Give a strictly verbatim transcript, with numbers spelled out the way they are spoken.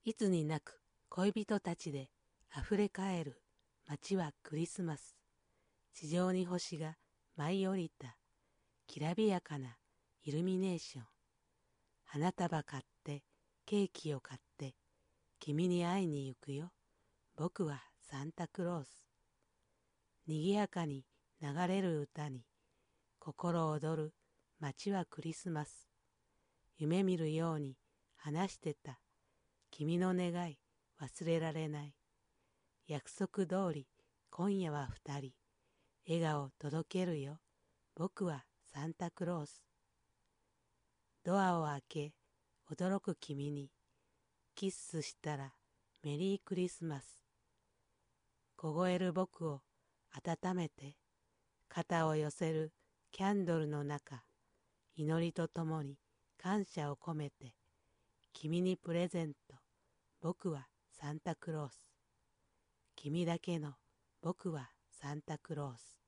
いつになく恋人たちであふれかえる街はクリスマス。地上に星が舞い降りたきらびやかなイルミネーション。花束買ってケーキを買って君に会いに行くよ。僕はサンタクロース。にぎやかに流れる歌に心躍る街はクリスマス。夢見るように話してた君の願い忘れられない。約束通り今夜は二人笑顔届けるよ。僕はサンタクロース。ドアを開け驚く君にキッスしたらメリークリスマス。凍える僕を温めて肩を寄せるキャンドルの中、祈りとともに感謝を込めて君にプレゼント。僕はサンタクロース。君だけの僕はサンタクロース。